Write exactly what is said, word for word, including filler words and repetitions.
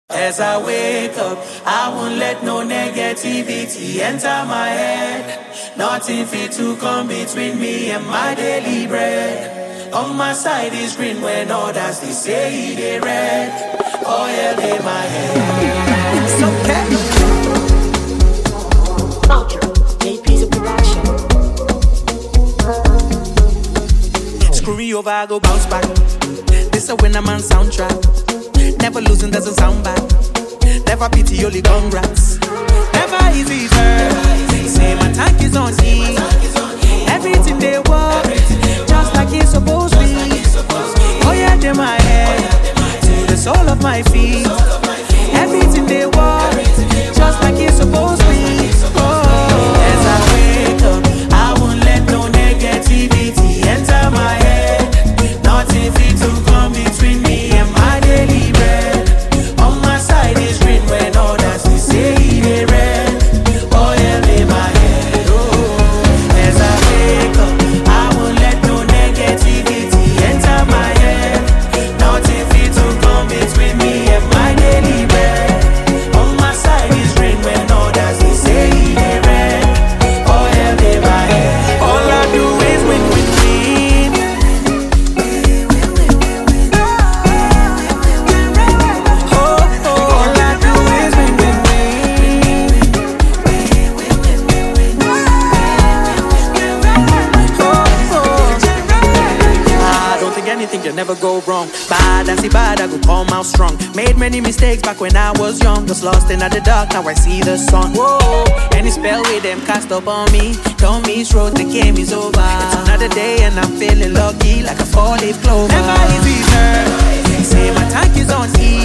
As I wake up, I won't let no negativity enter my head. Nothing fit to come between me and my daily bread. On my side is green when others they say they red. Oh yeah, they my head. It's okay. Culture, a piece of production. Screw me over, I go bounce back. This a winner man soundtrack. Never losing doesn't sound bad. Never pity, only congrats. Never easy, sir. Say my tank is on E. Everything they want, just like it's supposed to be. Oh yeah, they my head to the sole of my feet. Everything they want, just like it's supposed to be. Oh, as I wake up, I won't let no negativity enter my head. Nothing fit to come between me and my daily bread. On my side is green when others they say they red. Oh yeah, lay my head. Oh, as I wake up, I won't let no negativity enter my head. Nothing fit to come between me and my daily bread. On my side is green when others they say they red. Oh yeah, lay my head. All I do is win, win, win. Oh, oh, all I do is win, win, win. Oh, oh. I don't think anything can never go wrong. Bad and see bad, I go come out strong. Made many mistakes back when I was young. Was lost in the dark, now I see the sun. Whoa, any spell with them cast up on me. Don't miss road, the game is over. It's another day and I'm feeling lucky like a four-leaf clover. Never easy, sir. Say my tank is on E.